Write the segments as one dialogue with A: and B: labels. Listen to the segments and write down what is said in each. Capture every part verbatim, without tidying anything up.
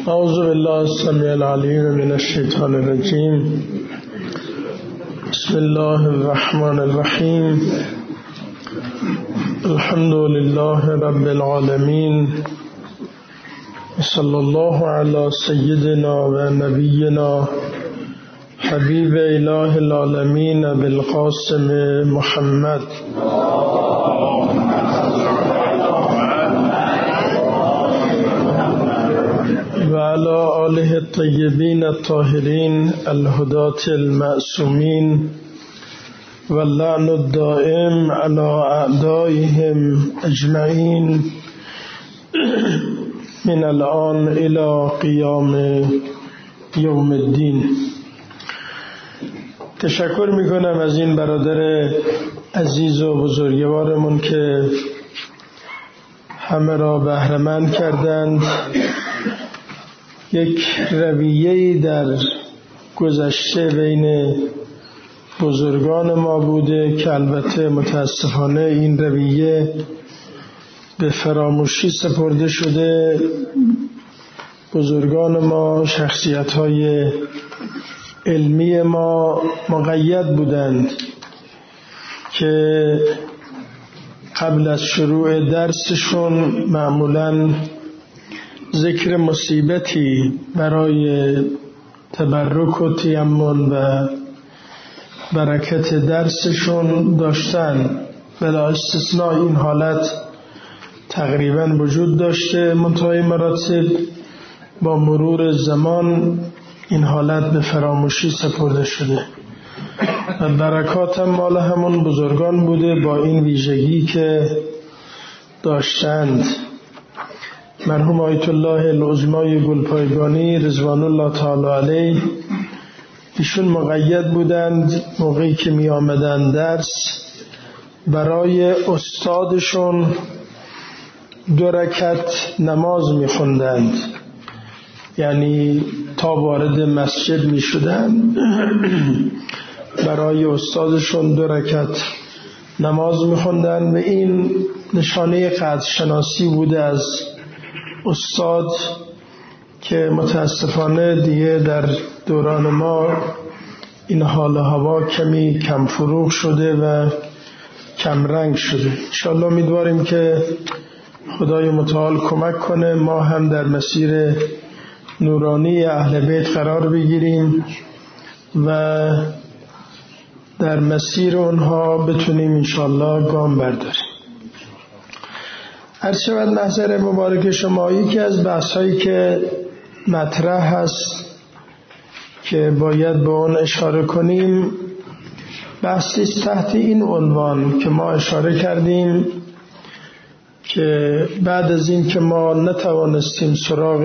A: اعوذ بالله السمیع العلیم من الشیطان الرجیم. بسم الله الرحمن الرحیم. الحمد لله رب العالمین. صلی الله علی سیدنا و نبینا حبیب اله العالمین بالقاسم محمد و علی آله الطیبین الطاهرین الهداة المعصومین و اللعن الدائم علی اعدائهم اجمعین من الان الى قیام یوم الدین. تشکر میکنم از این برادر عزیز و بزرگوارمون که همه را بهره‌مند کردند. یک رویه‌ای در گذشته بین بزرگان ما بوده که البته متاسفانه این رویه به فراموشی سپرده شده. بزرگان ما، شخصیت‌های علمی ما مقید بودند که قبل از شروع درسشون معمولاً ذکر مصیبتی برای تبرک و تیمم و برکت درسشون داشتن. بلا استثناء این حالت تقریبا وجود داشته، منتهای مراتب با مرور زمان این حالت به فراموشی سپرده شده و برکات هم مال همون بزرگان بوده با این ویژگی که داشتند. مرحوم آیت الله العظمای گلپایگانی رضوان الله تعالی علیه، ایشون مقید بودند موقعی که می آمدن درس برای استادشون دو رکعت نماز می خوندند، یعنی تا وارد مسجد می شدند برای استادشون دو رکعت نماز می خوندند و این نشانه قدرشناسی بوده از استاد که متاسفانه دیگه در دوران ما این حال هوا کمی کم فروغ شده و کم رنگ شده. انشاءالله امیدواریم که خدای متعال کمک کنه ما هم در مسیر نورانی اهل بیت قرار بگیریم و در مسیر اونها بتونیم انشاءالله گام برداریم. عرض شود محضر مبارک شما، یکی از بحث‌هایی که مطرح هست که باید به اون اشاره کنیم بحثی است تحت این عنوان که ما اشاره کردیم که بعد از این که ما نتوانستیم سراغ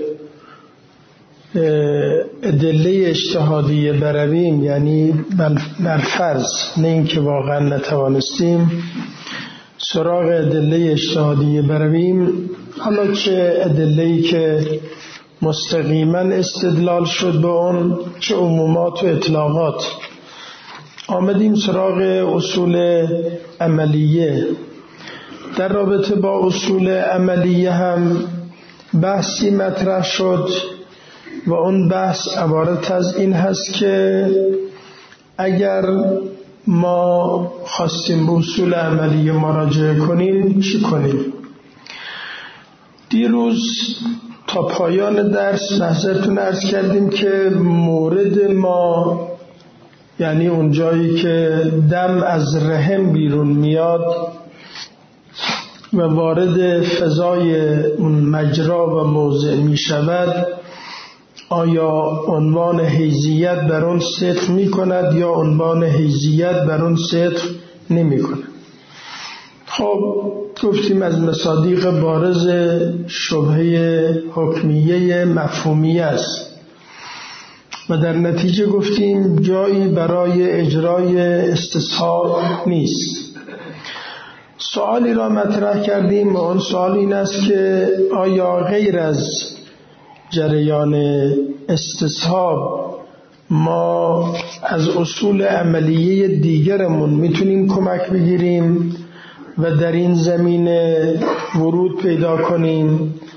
A: ادله اجتهادیه برویم، یعنی برفرض نه این که واقعا نتوانستیم سراغ ادله اجتهادیه برویم، حالا چه ادله‌ای که مستقیما استدلال شد به اون چه عمومات و اطلاقات، آمدیم سراغ اصول عملیه. در رابطه با اصول عملیه هم بحثی مطرح شد و اون بحث عبارت از این هست که اگر ما خواستیم به اصول عملیه مراجعه کنیم چی کنیم؟ دیروز تا پایان درس نظرتون عرض کردیم که مورد ما، یعنی اون جایی که دم از رحم بیرون میاد و وارد فضای اون مجرا و موضع می شود، آیا عنوان حیضیت بر اون صدق می کند یا عنوان حیضیت بر اون صدق نمی کند؟ خب گفتیم از مصادیق بارز شبهه حکمیه مفهومیه است و در نتیجه گفتیم جایی برای اجرای استصحاب نیست. سوالی را مطرح کردیم و اون سوال این است که آیا غیر از جریان استصحاب ما از اصول عملیه دیگرمون میتونیم کمک بگیریم و در این زمینه ورود پیدا کنیم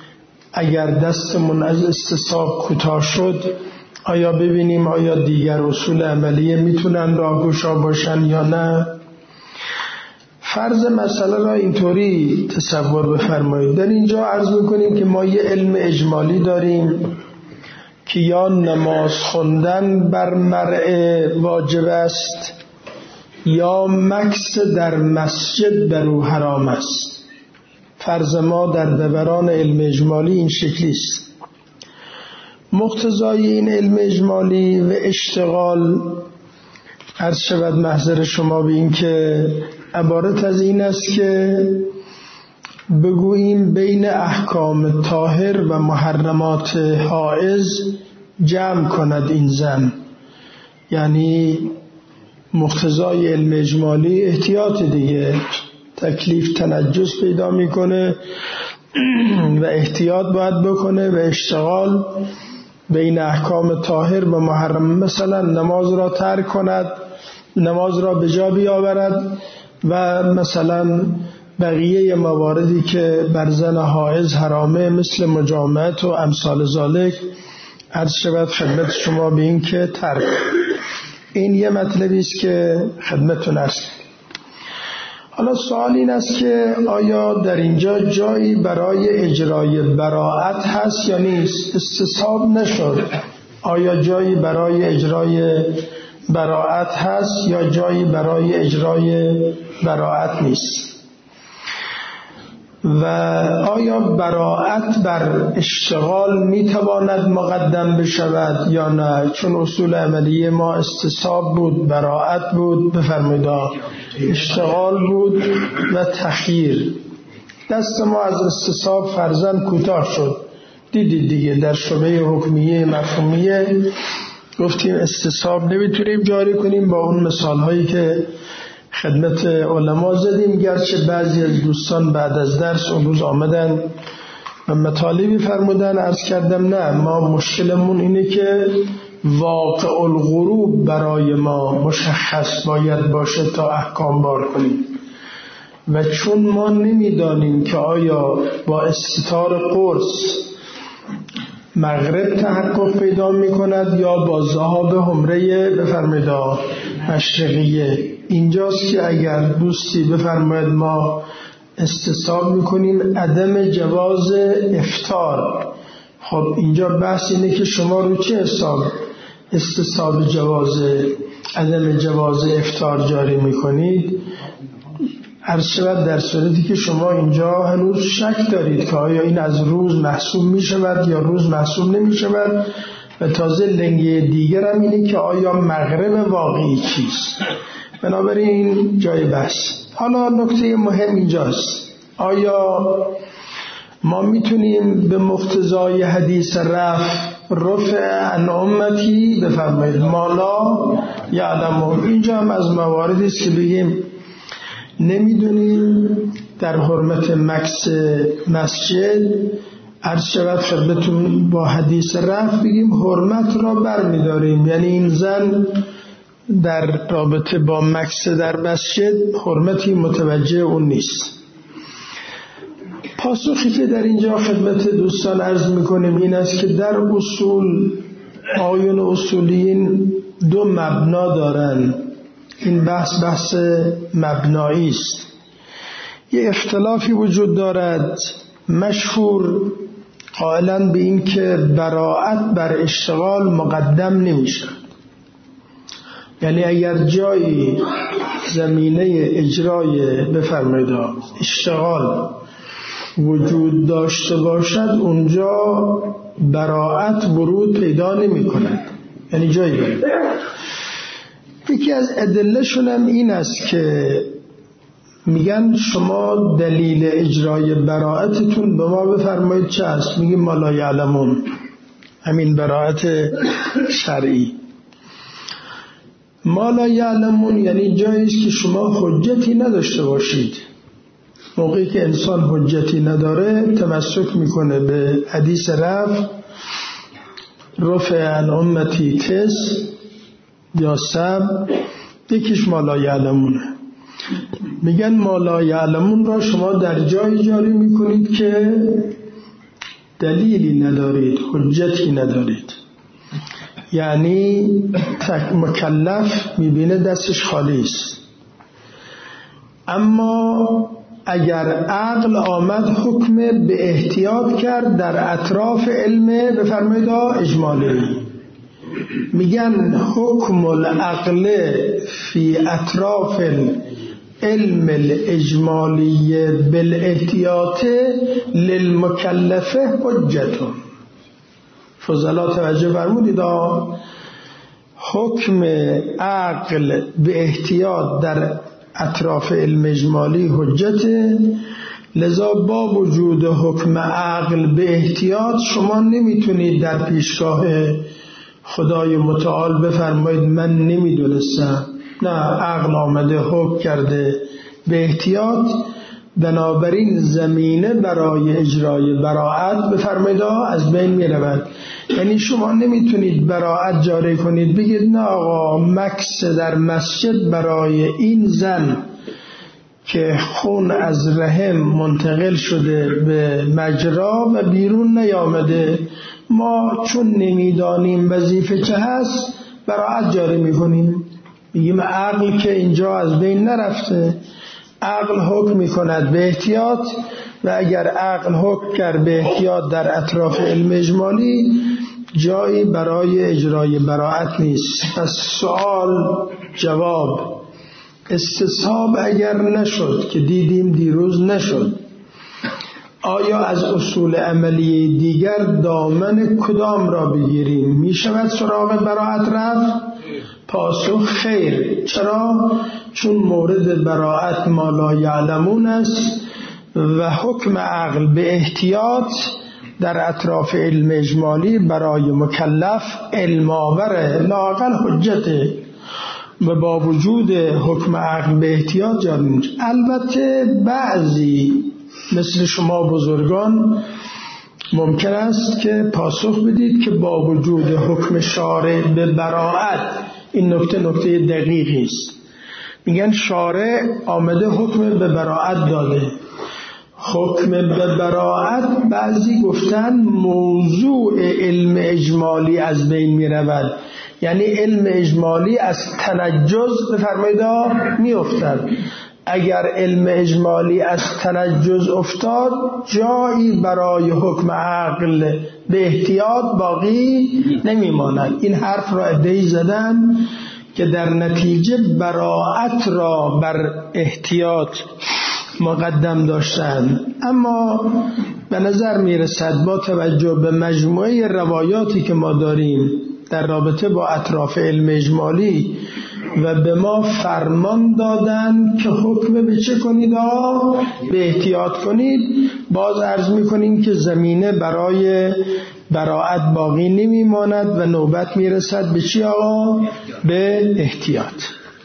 A: اگر دستمون از استصحاب کوتاه شد آیا ببینیم آیا دیگر اصول عملیه میتونن راهگشا باشن یا نه. فرض مسئله را اینطوری تصور بفرمایید. در اینجا عرض میکنیم که ما یه علم اجمالی داریم که یا نماز خوندن بر مرء واجب است یا مکث در مسجد بر او حرام است. فرض ما در دوران علم اجمالی این شکلی است. مقتضای این علم اجمالی و اشتغال عرض شود محضر شما به این که عبارت از این است که بگوییم بین احکام طاهر و محرمات حائض جمع کند این زن. یعنی مقتضای علم اجمالی احتیاط دیگه، تکلیف تنجس پیدا میکنه و احتیاط باید بکنه و اشتغال بین احکام طاهر و محرم، مثلا نماز را ترک کند، نماز را به جا بیاورد و مثلا بقیه مواردی که بر زن حائض حرامه مثل مجامعت و امثال ذالک عرض شود خدمت شما به این که ترک. این یه مطلبی است که خدمتتون عرض کردم. حالا سوال این است که آیا در اینجا جایی برای اجرای براءت هست یا نیست؟ استصحاب نشد. آیا جایی برای اجرای براءت هست یا جایی برای اجرای براءت نیست؟ و آیا براءت بر اشتغال میتواند مقدم بشود یا نه؟ چون اصول عملی ما استصحاب بود، براءت بود، بفرمایید اشتغال بود و تخییر. دست ما از استصحاب فرضاً کوتاه شد. دیدید دیگه در شبه حکمیه مفهومیه گفتیم استصحاب نمیتونیم جاری کنیم با اون مثال هایی که خدمت علما زدیم، گرچه بعضی از دوستان بعد از درس اون روز آمدن و مطالبی فرمودن. عرض کردم نه، ما مشکلمون اینه که واقع الغروب برای ما مشخص باید باشه تا احکام بار کنیم و چون ما نمیدانیم که آیا با استتار قرص مغرب تحقق پیدا می کند یا با ذهاب حمره بفرمایید مشرقیه. اینجاست که اگر دوستی بفرماید ما استصحاب میکنیم عدم جواز افطار. خب اینجا بحث اینه که شما رو چه حساب استصحاب جواز عدم جواز افطار جاری میکنید؟ عرض شود در صورتی که شما اینجا هنوز شک دارید که آیا این از روز محسوب میشود یا روز محسوب نمیشود و تازه لنگه دیگر هم اینه که آیا مغرب واقعی چیست. بنابراین جای بحث. حالا نکته مهم اینجاست، آیا ما میتونیم به مقتضای حدیث رفع رفع عن امتی بفرمایید مالا یعلمون، اینجا هم از مواردی است که بگیم نمیدونیم در حرمت مکث مسجد عرض شود خدمتتون با حدیث رفع بگیم حرمت را برمیداریم، یعنی این زن در رابطه با مکث در مسجد حرمتی متوجه اون نیست. پاسخی که در اینجا خدمت دوستان عرض میکنیم این است که در اصول آیون اصولیین دو مبنا دارن. این بحث بحث مبنایی است. یه اختلافی وجود دارد مشهور قائلا به این که براءت بر اشتغال مقدم نمیشه. یعنی اگر جایی زمینه اجرای بفرمایید اشتغال وجود داشته باشد اونجا براءت ورود پیدا نمی کند، یعنی جایی برید. یکی از ادله‌شون هم این است که میگن شما دلیل اجرای براءتتون به ما بفرمایید چه است؟ میگیم ما لا یعلمون، همین براءت شرعی. ما لا یعلمون یعنی جایی است که شما حجتی نداشته باشید. موقعی که انسان حجتی نداره تمسک میکنه به حدیث رفع رفع عن امتی کس یا سب، یکیش ما لا یعلمونه. میگن ما لا یعلمون را شما در جایی جاری میکنید که دلیلی ندارید، حجتی ندارید. یعنی مکلف میبینه دستش خالی است. اما اگر عقل آمد حکم به احتیاط کرد در اطراف علم بفرمایید اجمالی، میگن حکم العقل فی اطراف علم الاجمالی بالاحتیاط للمکلفه حجتون. فضلا توجه فرمودید، حکم عقل به احتیاط در اطراف علم اجمالی حجته، لذا با وجود حکم عقل به احتیاط شما نمیتونید در پیشگاه خدای متعال بفرمایید من نمیدونستم. نه، عقل آمده حکم کرده به احتیاط، بنابراین زمینه برای اجرای براءت بفرمایید از بین می رود. یعنی شما نمیتونید براءت جاری کنید بگید نه آقا مکث در مسجد برای این زن که خون از رحم منتقل شده به مجرا و بیرون نیامده، ما چون نمیدانیم وظیفه چه هست براءت جاری میکنیم. میگیم عقل که اینجا از بین نرفته، عقل حکم میکند به احتیاط، و اگر عقل حکم کرد به احتیاط در اطراف علم اجمالی جایی برای اجرای براءت نیست. پس سوال جواب استصحاب اگر نشد که دیدیم دیروز نشد، آیا از اصول عملی دیگر دامن کدام را بگیریم؟ می شود سراغ براءت رفت؟ پاسخ خیر. چرا؟ چون مورد براءت ما لا یعلمون است و حکم عقل به احتیاط در اطراف علم اجمالی برای مکلف علم آوره، لااقل حجته، و با وجود حکم عقل به احتیاط جاری میشه. البته بعضی مثل شما بزرگان ممکن است که پاسخ بدید که با وجود حکم شارع به براءت، این نکته نکته دقیقی است، میگن شارع آمده حکم به براءت داده. حکم به براءت بعضی گفتن موضوع علم اجمالی از بین می رود، یعنی علم اجمالی از تنجز بفرمایید می افتد. اگر علم اجمالی از تنجز افتاد جایی برای حکم عقل به احتیاط باقی نمی ماند. این حرف را عده‌ای زدن که در نتیجه براءت را بر احتیاط مقدم داشتند. اما به نظر می رسد با توجه به مجموعه روایاتی که ما داریم در رابطه با اطراف علم اجمالی و به ما فرمان دادن که حکم به چه کنید؟ به احتیاط کنید. باز عرض می کنیم که زمینه برای براءت باقی نمی ماند و نوبت می رسد به چی آقا؟ به احتیاط.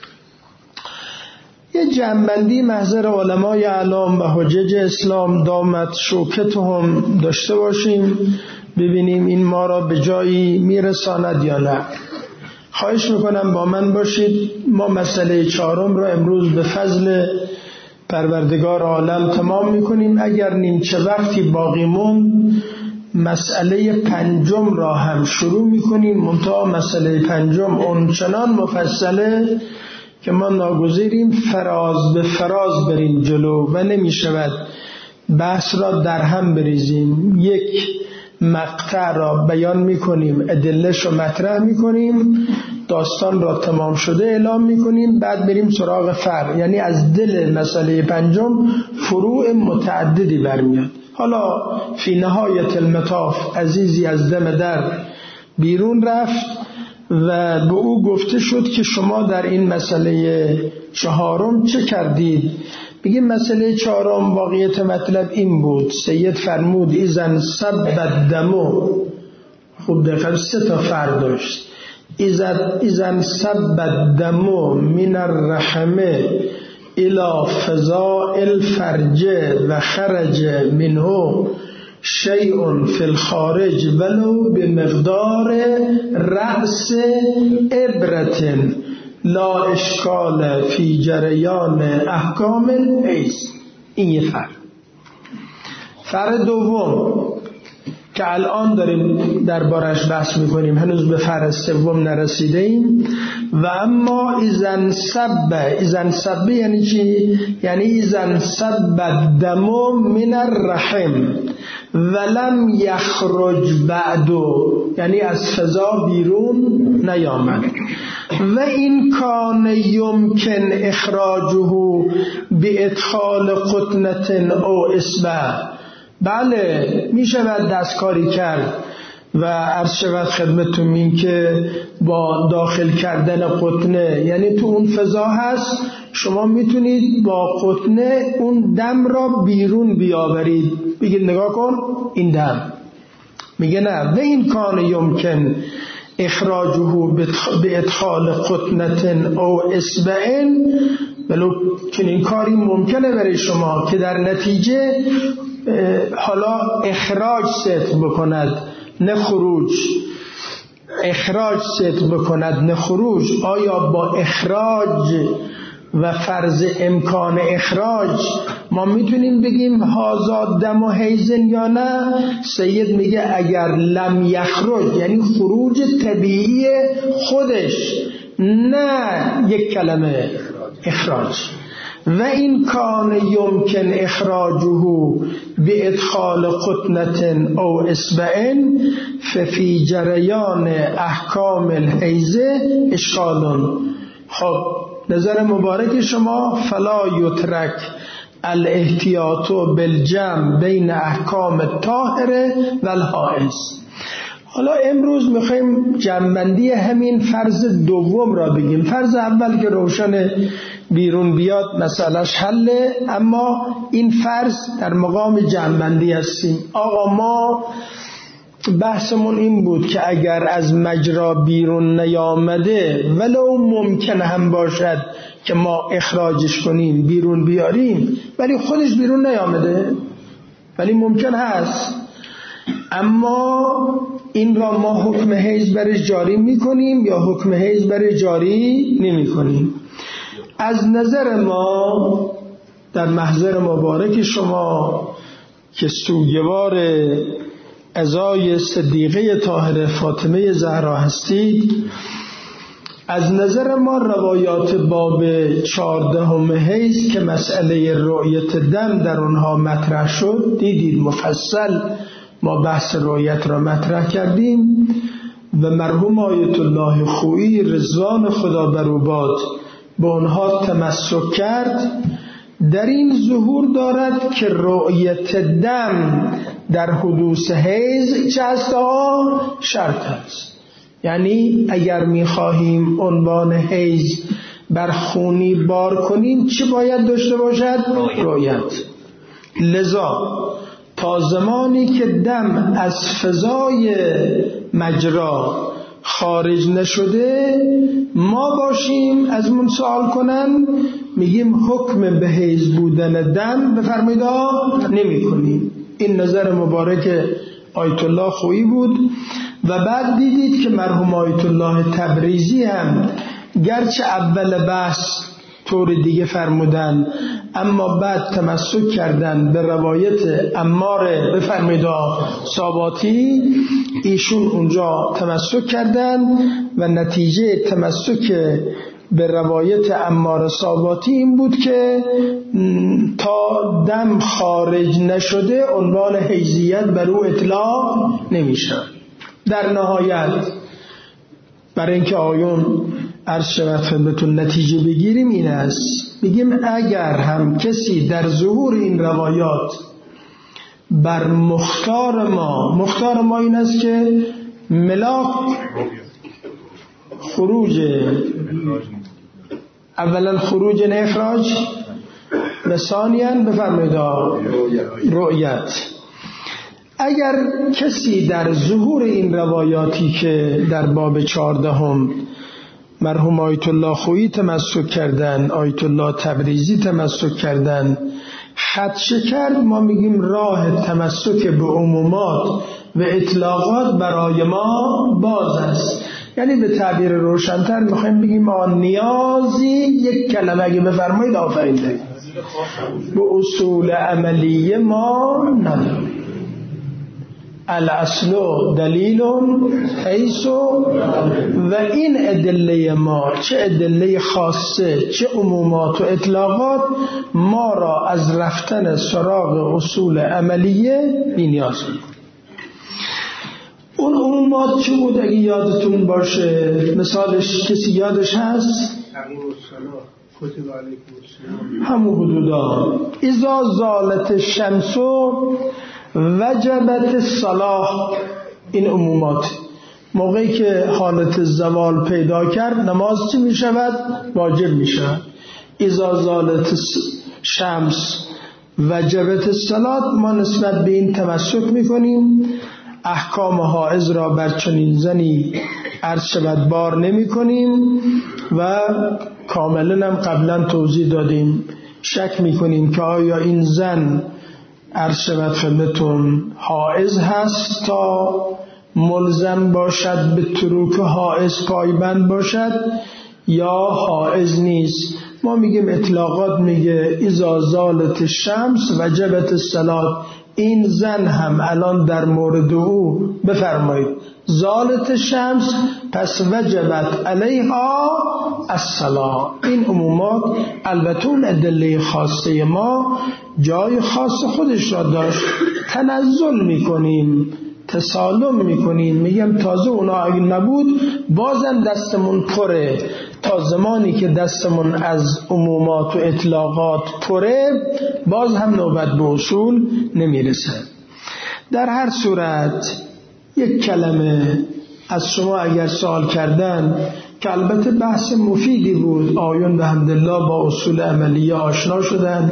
A: یه جنبندی محضر علمای اعلام و حجج اسلام دامت شوکتهم داشته باشیم، ببینیم این ما را به جایی میرساند یا نه. خواهش میکنم با من باشید. ما مسئله چهارم را امروز به فضل پروردگار عالم تمام میکنیم. اگر نیمچه وقتی باقی موند مسئله پنجم را هم شروع میکنیم، منتها مسئله پنجم اونچنان مفصله که ما ناگزیریم فراز به فراز بریم جلو و نمی شود بحث را در هم بریزیم. یک مقطع را بیان می کنیم، ادله‌اش را مطرح می کنیم، داستان را تمام شده اعلام می کنیم، بعد بریم سراغ فرع، یعنی از دل مسئله پنجم فروع متعددی برمیاد. حالا فی نهایت المطاف عزیزی از دم در بیرون رفت و به او گفته شد که شما در این مسئله چهارم چه کردید؟ بگیم مسئله چهارم واقعیت مطلب این بود، سید فرمود ایزن سب الدمو، خوب دقیقا سه تا فرق داشت، ایزن سب الدمو من الرحمه الى فضاء الفرج و خرج منه شیء فی الخارج ولو بمقدار رأس ابرة لا اشکال فی جریان احکام الحیض. این یه فرق. فرق دوم که الان داریم دربارش بحث میکنیم، هنوز به فرض سوم نرسیده ایم. و اما اذن سب، اذن سب یعنی چی؟ یعنی اذن سب الدم من الرحم ولم یخرج بعدو، یعنی از فضا بیرون نیامد. و این کان یمکن اخراجه بادخال قطنة او اصبع، بله می شود دستکاری کرد و عرض شود خدمتتون این که با داخل کردن قطنه، یعنی تو اون فضا هست، شما میتونید با قطنه اون دم را بیرون بیاورید. بگید نگاه کن این دم، میگه نه. و این کان یمکن اخراجه به ادخال قطنة او اصبع، ولو چنین کاری ممکنه برای شما که در نتیجه حالا اخراج ستر بکند نه خروج، اخراج ستر بکند نه خروج. آیا با اخراج و فرض امکان اخراج ما میتونیم بگیم هازا دم و حیزن یا نه؟ سید میگه اگر لم یخرج یعنی خروج طبیعی خودش، نه یک کلمه اخراج. و این کان یمکن اخراجه به ادخال قطنة او اصبع ففی جریان احکام الحیزه اشکال. خب نظر مبارک شما فلا یترک الاحتیاط بالجمع بین احکام الطاهره و الحائض. حالا امروز میخوایم جمع‌بندی همین فرض دوم را بگیم. فرض اول که روشن بیرون بیاد مسئلهش حله، اما این فرض در مقام جمع‌بندی هستیم. آقا ما بحثمون این بود که اگر از مجرا بیرون نیامده ولو ممکن هم باشد که ما اخراجش کنیم بیرون بیاریم، ولی خودش بیرون نیامده، ولی ممکن هست، اما این را ما حکم حیض برش جاری میکنیم یا حکم حیض برش جاری نمی کنیم. از نظر ما در محضر مبارک شما که سوگوار عزای صدیقه طاهره فاطمه زهرا هستید، از نظر ما روایات باب چهاردهم حیض که مسئله رؤیت دم در اونها مطرح شد، دیدید مفصل ما بحث رؤیت را مطرح کردیم و مرحوم آیت الله خویی رضوان خدا بر او باد به اونها تمسک کرد. در این ظهور دارد که رؤیت دم در حدوث حیض چه است؟ شرط است. یعنی اگر میخواهیم عنوان حیض بر خونی بار کنیم چه باید داشته باشد؟ رؤیت. لذا تا زمانی که دم از فضای مجرا خارج نشده ما باشیم از من سوال کنن، میگیم حکم به حیض بودن دم بفرمایید نمی کنیم. این نظر مبارک آیت الله خویی بود. و بعد دیدید که مرحوم آیت الله تبریزی هم گرچه اول بحث طور دیگه فرمودن اما بعد تمسک کردن به روایت عمار بفرمایید ثابتی، ایشون اونجا تمسک کردن و نتیجه تمسک به روایت عمار ثابتی این بود که تا دم خارج نشده عنوان حیضیت بر او اطلاق نمیشه. در نهایت برای اینکه آیون عرض شود خدمتون نتیجه بگیریم این است، بگیم اگر هم کسی در ظهور این روایات بر مختار ما، مختار ما این است که ملاک خروج، اولا خروج نه اخراج و ثانیاً بفرمایید رؤیت. اگر کسی در ظهور این روایاتی که در باب چهاردهم مرحوم آیت الله خویی تمسک کردن، آیت الله تبریزی تمسک کردن، خدشه کرد، ما میگیم راه تمسک به عمومات و اطلاقات برای ما باز است. یعنی به تعبیر روشن‌تر میخوایم بگیم آن نیازی یک کلمه اگه بفرمایید آفرینده به اصول عملی ما نداریم. الاصل دلیل حیث و این ادله ما، چه ادله خاصه چه عمومات و اطلاقات، ما را از رفتن سراغ اصول عملیه بی‌نیاز می‌کنه. اون عمومات چه بود اگه یادتون باشه؟ مثالش کسی یادش هست؟ همون حدودا اذا زالت الشمس وجبت الصلاة. این عمومات موقعی که حالت زوال پیدا کرد نماز چی می شود؟ واجب می شود. اذا زالت الشمس وجبت الصلاة، ما نسبت به این تمسک می کنیم، احکام حائض را بر چنین زنی عرض شود بار نمی کنیم و کاملا هم قبلا توضیح دادیم. شک می کنیم که آیا این زن عرض شود خدمتون حائض هست تا ملزم باشد به تروک حائض پایبند باشد یا حائض نیست. ما میگیم اطلاقات میگه اذا زالت الشمس وجبت الصلاة. این زن هم الان در مورد او بفرمایید زالت الشمس پس وجبت علیها الصلاة. این عمومات البته اون ادله خاصه ما جای خاص خودش را داشت، تنزل میکنیم تسالم میکنیم، میگم تازه اونا اگه نبود بازم دستمون پره. تا زمانی که دستمون از عمومات و اطلاقات پره باز هم نوبت به اصول نمیرسه. در هر صورت یک کلمه از شما اگر سوال کردن که البته بحث مفیدی بود، آیون به حمدالله با اصول عملیه آشنا شدن،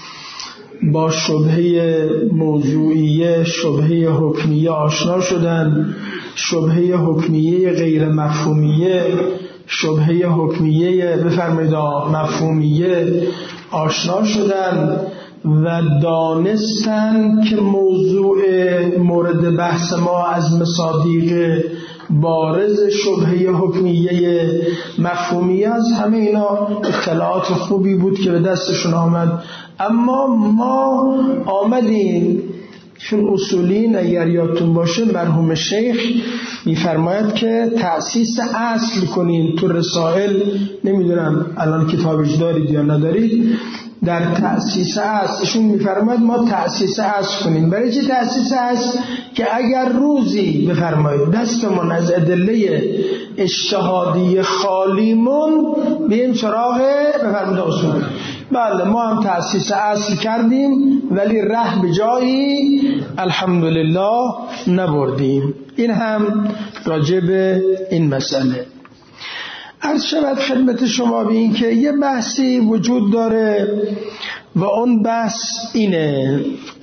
A: با شبهه موضوعیه شبهه حکمیه آشنا شدن، شبهه حکمیه غیر مفهومیه شبهه حکمیه بفرمایید مفهومیه آشنا شدن و دانستن که موضوع مورد بحث ما از مصادیق بارز شبهه حکمیه مفهومیه از همه اینا اطلاعات خوبی بود که به دستشون آمد. اما ما آمدیم چون اصولین اگر یادتون باشه مرحوم شیخ میفرماید که تأسیس اصل کنین تو رسائل، نمیدونم الان کتابش دارید یا ندارید، در تأسیس اصلشون میفرماید ما تأسیس اصل کنیم. برای چه تأسیس اصل؟ که اگر روزی بفرمایید دستمون از ادله اجتهادی خالیمون بیم سراغ بفرمایید اصول. بله ما هم تأسیس اصل کردیم ولی ره به جایی الحمدلله نبردیم. این هم راجع به این مسئله عرض شود خدمت شما به این که یه بحثی وجود داره و اون بحث اینه.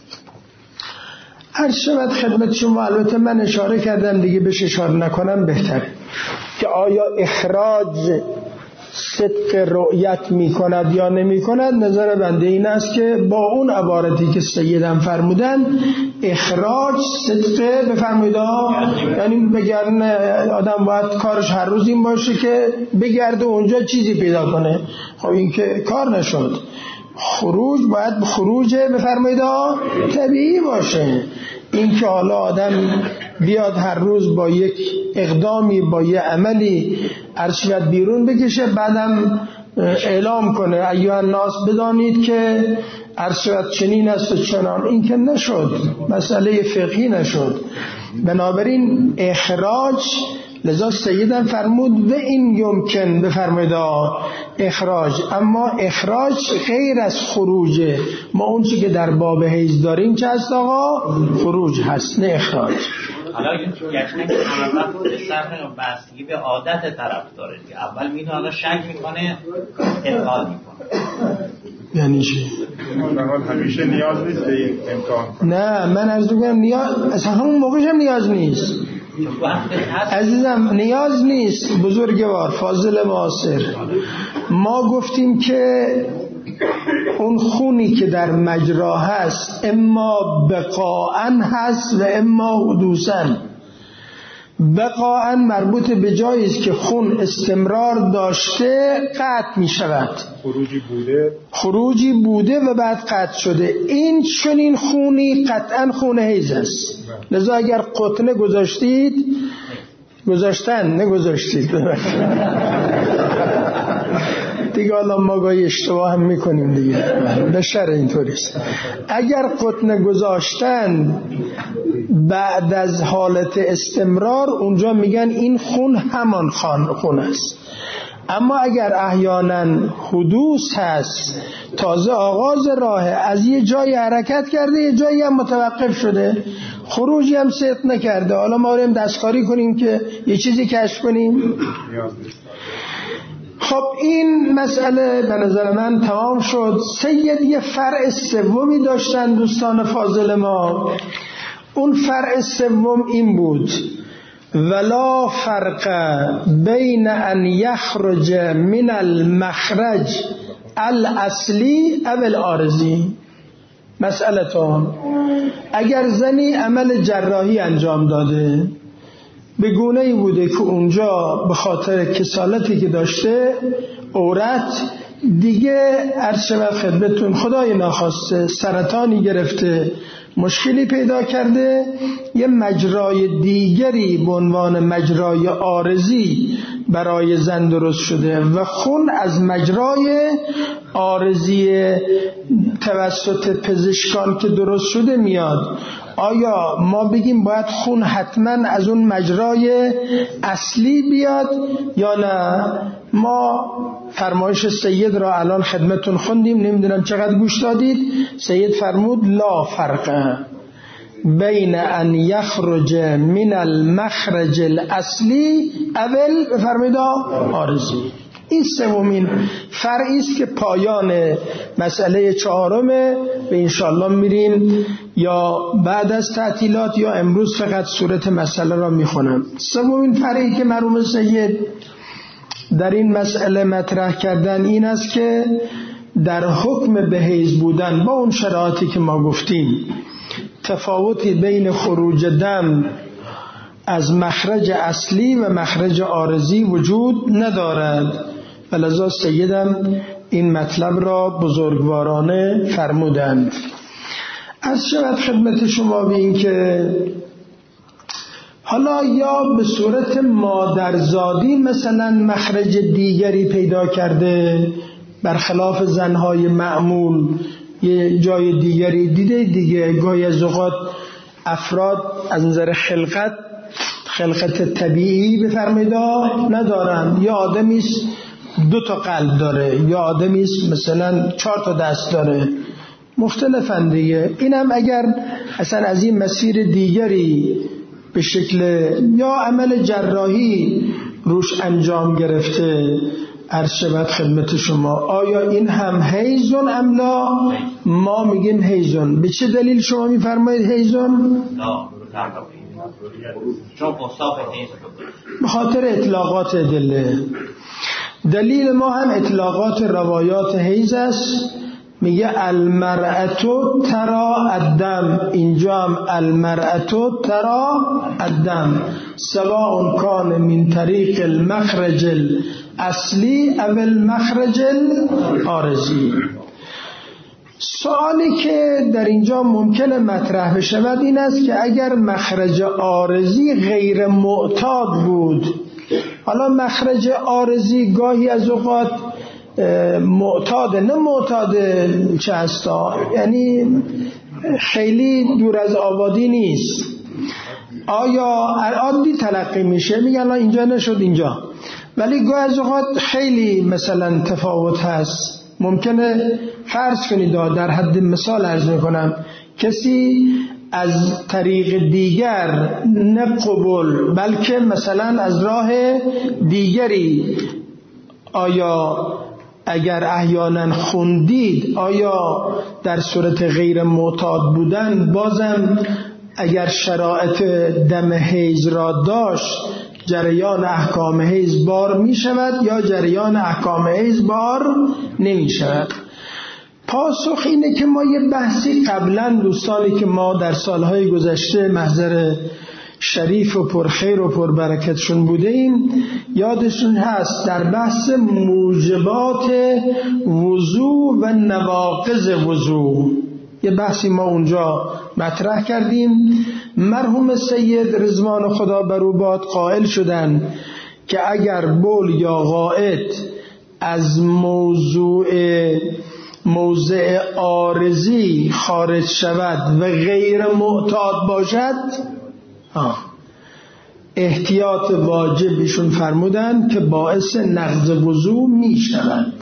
A: عرض شود خدمت شما، البته من اشاره کردم دیگه بهش اشاره نکنم بهتره، که آیا اخراج صدق رؤیت می کند یا نمی کند. نظر بنده این است که با اون عبارتی که سیدم فرمودن اخراج صدق بفرمایید، یعنی بگردن آدم باید کارش هر روز این باشه که بگرده اونجا چیزی پیدا کنه. خب این که کار نشد. خروج باید خروج بفرمایید طبیعی باشه. این که حالا آدم بیاد هر روز با یک اقدامی با یک عملی ارشد بیرون بکشه بعدم اعلام کنه ایها الناس بدانید که ارشد چنین است و چنان، این که نشد، مسئله فقهی نشد. بنابراین اخراج، لذا سیدم فرمود و این یمکن بفرمایید اخراج، اما اخراج غیر از خروجه. ما اون چی که در باب حیض داریم چه هست آقا؟ خروج هست نه اخراج.
B: حالا گشنه که همه خودش طرف بستگی به عادت طرف داره که اول میدونه حالا شک میکنه ادخال میکنه.
A: یعنی چی؟
C: همیشه نیاز نیست به این امکان.
A: نه من عرض میکنم نیاز اصلا همون موقعش هم نیاز نیست عزیزم، نیاز نیست. بزرگوار فاضل معاصر، ما گفتیم که اون خونی که در مجرا هست اما بقاعن هست و اما حدوثن. بقاءً مربوط به جایی است که خون استمرار داشته قطع می شود.
C: خروجی بوده
A: خروجی بوده و بعد قطع شده. این چنین خونی قطعاً خون حیض است. لذا اگر قطنه گذاشتید گذاشتن نگذاشتید دیگه حالا ما گاهی اشتباه هم میکنیم دیگه، به شر اینطوریست. اگر قطنه گذاشتن بعد از حالت استمرار، اونجا میگن این خون همان خون است. اما اگر احیانا حدوث هست، تازه آغاز راه، از یه جایی حرکت کرده یه جایی هم متوقف شده، خروجی هم صدق نکرده، حالا ما بریم دستکاری کنیم که یه چیزی کشف کنیم. خب این مسئله به نظر من تمام شد. سید یه فرع سومی داشتن دوستان فاضل ما. اون فرع سوم این بود: ولا فرق بین ان یخرج من المخرج الاصلی او العارضی. مسئلتون اگر زنی عمل جراحی انجام داده، به گونه‌ای بوده که اونجا به خاطر کسالتی که داشته عورت دیگه عرض و خدمتون خدای ناخواسته سرطانی گرفته، مشکلی پیدا کرده، یه مجرای دیگری به عنوان مجرای عارضی برای زن درست شده و خون از مجرای عارضی توسط پزشکان که درست شده میاد. آیا ما بگیم باید خون حتما از اون مجرای اصلی بیاد یا نه؟ ما فرمایش سید را الان خدمتون خوندیم، نمیدونم چقدر گوش دادید. سید فرمود لا فرق بین ان یخرج من المخرج الاصلی اول فرمیدا عارضی. این سومین فرعی است که پایان مسئله چهارمه و انشالله میریم یا بعد از تعطیلات یا امروز فقط صورت مسئله را میخونم. سومین فرعی که مرحوم سید در این مسئله مطرح کردن این است که در حکم به حیض بودن با اون شرایطی که ما گفتیم تفاوتی بین خروج دم از مخرج اصلی و مخرج عارضی وجود ندارد. ولذا سیدم این مطلب را بزرگوارانه فرمودند. از شود خدمت شما به این که حالا یا به صورت مادرزادی مثلا مخرج دیگری پیدا کرده، برخلاف زنهای معمول یه جای دیگری دیده دیگه. گاهی از اوقات افراد از نظر خلقت خلقت طبیعی بفرمایید ندارن. یا آدمیست دو تا قلب داره، یا آدمیست مثلا چهار تا دست داره، مختلفن دیگه. اینم اگر اصلا از این مسیر دیگری به شکل یا عمل جراحی روش انجام گرفته، عرض شود خدمت شما آیا این هم حیضون ام لا؟ ما میگیم حیضون. به چه دلیل شما میفرمایید حیضون؟ به خاطر اطلاقات ادله. دلیل ما هم اطلاقات روایات حیض است. میگه المرأتو ترا الدم، اینجا هم المرأتو ترا الدم سواء کان من طریق المخرج الاصلی او المخرج العارضی. سوالی که در اینجا ممکنه مطرح بشود این است که اگر مخرج عارضی غیر معتاد بود، حالا مخرج عارضی گاهی از اوقات معتاده، نه معتاده چه هستا، یعنی خیلی دور از آبادی نیست، آیا عادی تلقی میشه، میگن اینجا نشد اینجا، ولی گاهی از اوقات خیلی مثلا تفاوت هست. ممکنه فرض کنید در حد مثال عرض میکنم کسی از طریق دیگر نه قبول بلکه مثلا از راه دیگری، آیا اگر احیانا خوندید آیا در صورت غیر معتاد بودن بازم اگر شرایط دم حیض را داشت جریان احکام حیض بار می شود یا جریان احکام حیض بار نمی شود؟ پاسخ اینه که ما یه بحثی قبلا دوستانی که ما در سالهای گذشته محضر شریف و پرخیر و پربرکتشون بوده ایم، یادشون هست در بحث موجبات وضو و نواقض وضو یه بحثی ما اونجا مطرح کردیم. مرحوم سید رضوان خدا بر او باد قائل شدن که اگر بول یا غائط از موضوع موضع عارضی خارج شود و غیر معتاد باشد، احتیاط واجبشون فرمودن که باعث نقض وضو می شود.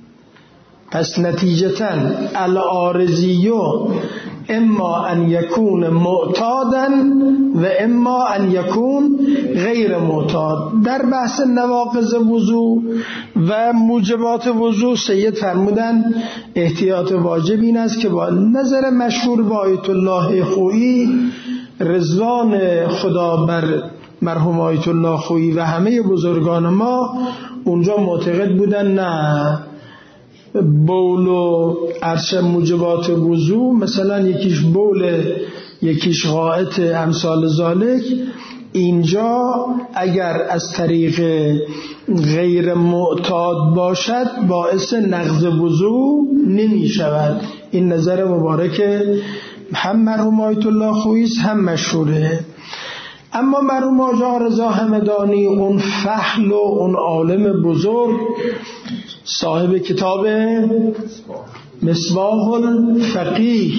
A: پس نتیجتاً العارضیو اما ان یکون معتادا و اما ان یکون غیر معتاد. در بحث نواقض وضو و موجبات وضو سید فرمودن احتیاط واجب این است که با نظر مشهور با آیت الله خویی رضوان خدا بر مرحوم آیت الله خویی و همه بزرگان ما اونجا معتقد بودن نه بول و عرشه موجبات وضو، مثلا یکیش بول یکیش غائط امثال ذالک، اینجا اگر از طریق غیر معتاد باشد باعث نقض وضو نمی شود. این نظر مبارک هم مرحوم آیت الله خویی هم مشهوره. اما مرحوم آقا رضا همدانی اون فحل و اون عالم بزرگ صاحب کتاب مصباح الفقیه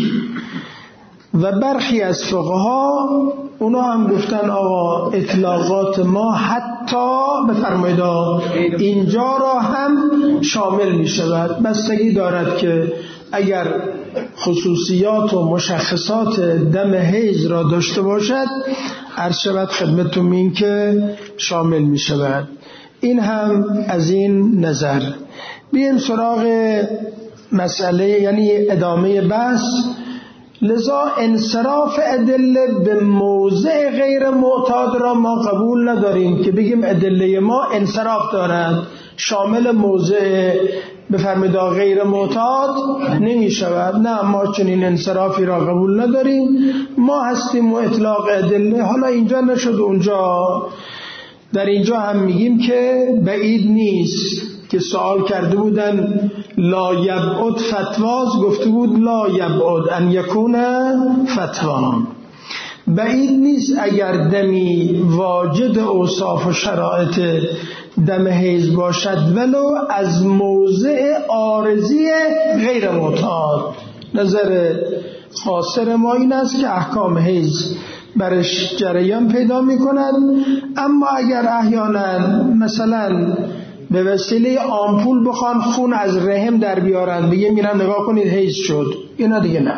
A: و برخی از فقها اونا هم گفتن آقا اطلاقات ما حتی بفرمایید اینجا را هم شامل می شود، بستگی دارد که اگر خصوصیات و مشخصات دم حیض را داشته باشد عرض شود خدمتتون این که شامل می شود. این هم از این نظر. بیایم سراغ مسئله یعنی ادامه بحث. لذا انصراف ادله به موضع غیر معتاد را ما قبول نداریم که بگیم ادله ما انصراف دارد شامل موضع بفرمایید غیر معتاد نمی شود. نه، ما چنین انصرافی را قبول نداریم. ما هستیم و اطلاق ادله حالا اینجا نشد اونجا. در اینجا هم میگیم که بعید نیست که سوال کرده بودن لا یبعد فتواز، گفته بود لا یبعد ان یکون فتوان. بعید نیست اگر دمی واجد اوصاف و شرایط دم حیض باشد ولو از موضع عارضی غیر معتاد. نظر قاصر ما این است که احکام حیض برش جریان پیدا می کند، اما اگر احیانا مثلا به وسیله آمپول بخوان خون از رحم در بیارن بگه میرن نگاه کنید حیض شد، اینا دیگه نه.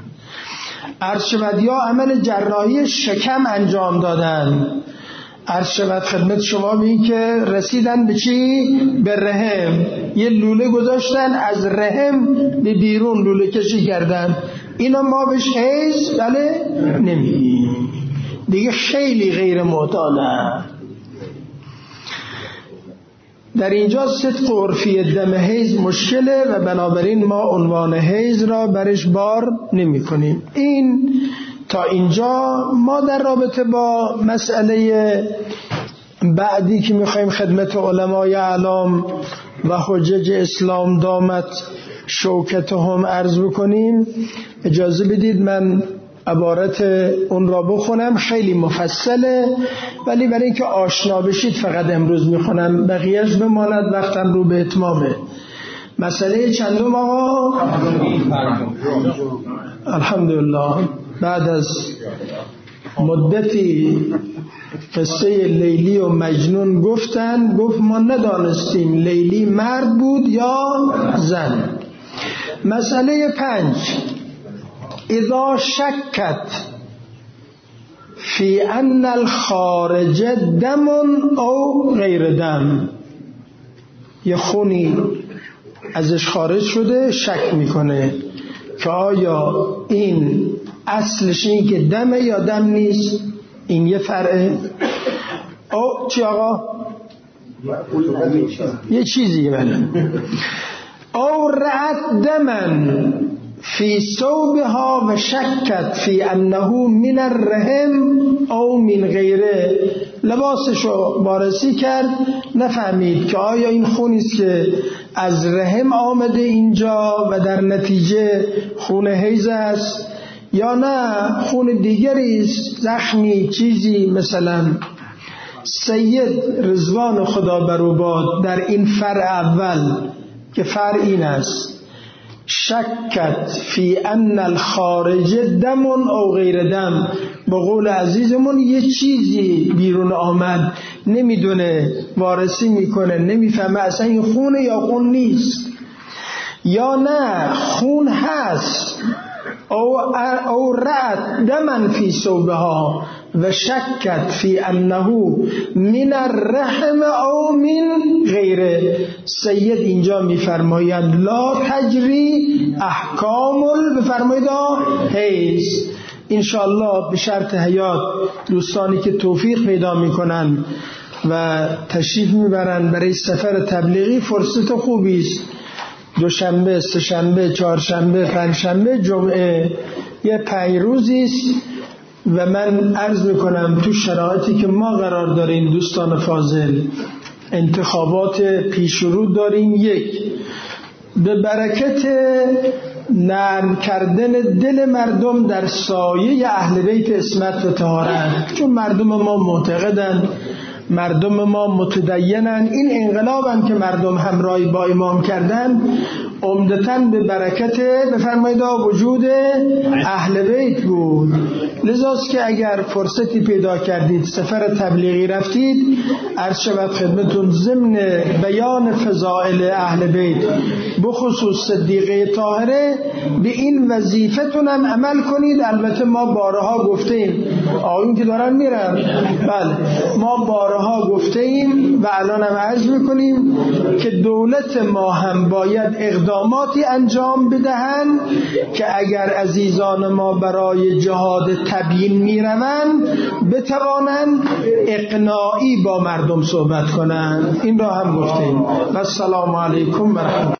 A: عرض شود یا عمل جراحی شکم انجام دادن، عرض شود خدمت شما به این که رسیدن به چی؟ به رحم، یه لوله گذاشتن از رحم به بیرون لوله کشی کردن، اینا ما بهش حیض بله نمی دیگه خیلی غیر معتاده. در اینجا صدق عرفی دم حیض مشکله و بنابراین ما عنوان حیض را برش بار نمی کنیم. این تا اینجا. ما در رابطه با مسئله بعدی که میخوایم خدمت علمای اعلام و حجج اسلام دامت شوکتهم عرض بکنیم، اجازه بدید من عبارت اون را بخونم. خیلی مفصله ولی برای اینکه آشنا بشید فقط امروز میخونم، بقیهش بماند وقتم رو به اتمامه. مسئله چندم آقا؟ الحمدلله. بعد از مدتی قصه لیلی و مجنون گفتن، گفت ما ندانستیم لیلی مرد بود یا زن. مسئله پنج، اذا شکت فی ان الخارج دم او غیر دم، یه خونی ازش خارج شده شک میکنه که آیا این اصلش این که دمه یا دم نیست، این یه فرعه. او چی آقا؟ یه چیزی بله. او رعت دمن فی ثوبها و شکت فی انه من الرحم او من غیره، لباسشو وارسی کرد، نفهمید که آیا این خونی است که از رحم آمده اینجا و در نتیجه خون حیض است یا نه خون دیگری است، زخمی چیزی مثلا. سید رضوان خدا بر او باد در این فرع اول که فرع این است شکت فی ان الخارج دم او غیر دم، به قول عزیزمون یه چیزی بیرون آمد، نمیدونه، وارسی میکنه، نمیفهمه اصلا این خونه یا خون نیست، یا نه خون هست، او او رأت دمن فی ثوبها و شکت فی انه من الرحم او من غیره. سید اینجا میفرمایند لا تجری احکام بفرمایید حیض. انشاءالله به شرط حیات دوستانی که توفیق پیدا میکنن و تشریف میبرن برای سفر تبلیغی فرصت خوبی است. دوشنبه، سه‌شنبه، چهارشنبه، پنجشنبه، جمعه، یه پنج روزی است و من عرض میکنم تو شرایطی که ما قرار داریم دوستان فاضل، انتخابات پیش رو داریم، یک به برکت نرم کردن دل مردم در سایه اهل بیت عصمت و طهارت، چون مردم ما معتقدند، مردم ما متدینن، این انقلابم که مردم همراهی با امام کردن عمدتاً به برکت بفرمایید وجود اهل بیت بود. لذاست که اگر فرصتی پیدا کردید سفر تبلیغی رفتید، عرض شود خدمتون ضمن بیان فضائل اهل بیت بخصوص صدیقه طاهره به این وظیفتون هم عمل کنید. البته ما بارها گفتیم، آقایون که دارن میرن، بله ما بارها گفتیم و الان هم عرض میکنیم که دولت ما هم باید اقداماتی انجام بدهند که اگر عزیزان ما برای جهاد تبیین میروند بتوانند اقناعی با مردم صحبت کنند. این را هم گفتیم. و السلام علیکم و رحمت